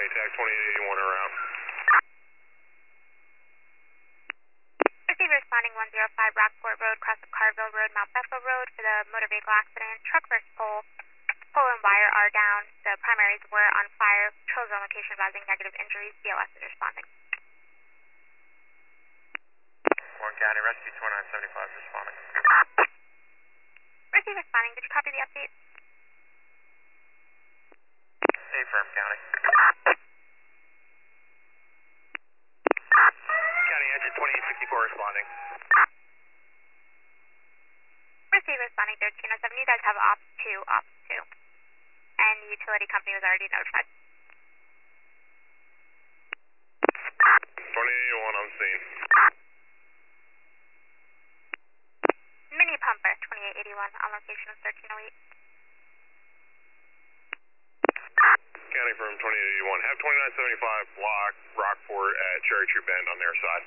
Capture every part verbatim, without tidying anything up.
County, tag twenty-eight eighty-one around. Receiver responding one oh five Rockport Road, cross of Carville Road, Mount Bethel Road for the motor vehicle accident. Truck versus pole. Pole and wire are down. The primaries were on fire. Patrols on location causing negative injuries. B L S is responding. Warren County, rescue twenty-nine seventy-five responding. Receiver responding. Did you copy the update? Affirm, County. County, engine twenty-eight sixty-four responding. Receiver responding thirteen oh seven. You guys have ops two, ops two. And the utility company was already notified. twenty-eight eighty-one on scene. Mini pumper, twenty-eight eighty-one, on location of thirteen oh eight. County firm twenty-eight eighty-one. Have twenty-nine seventy-five block Rockport at Cherry Tree Bend on their side.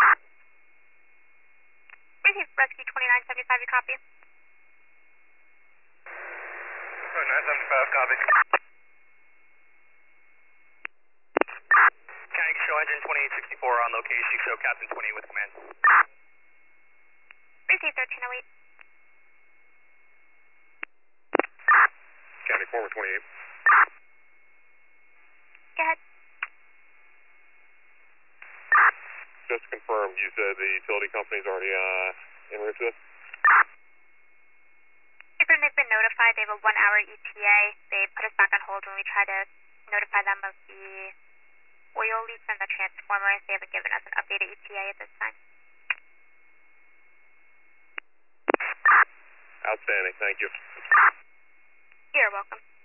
Receive rescue twenty-nine seventy-five, you copy? twenty-nine seventy-five, copy. County, show engine twenty-eight sixty-four on location. Show Captain twenty with command. Receive thirteen oh eight. County, former twenty-eight. Go ahead. Just to confirm, you said the utility company's already uh, en route to this? They've been notified. They have a one-hour E T A. They put us back on hold when we tried to notify them of the oil leak from the transformer. They haven't given us an updated E T A at this time. Outstanding. Thank you. You're welcome.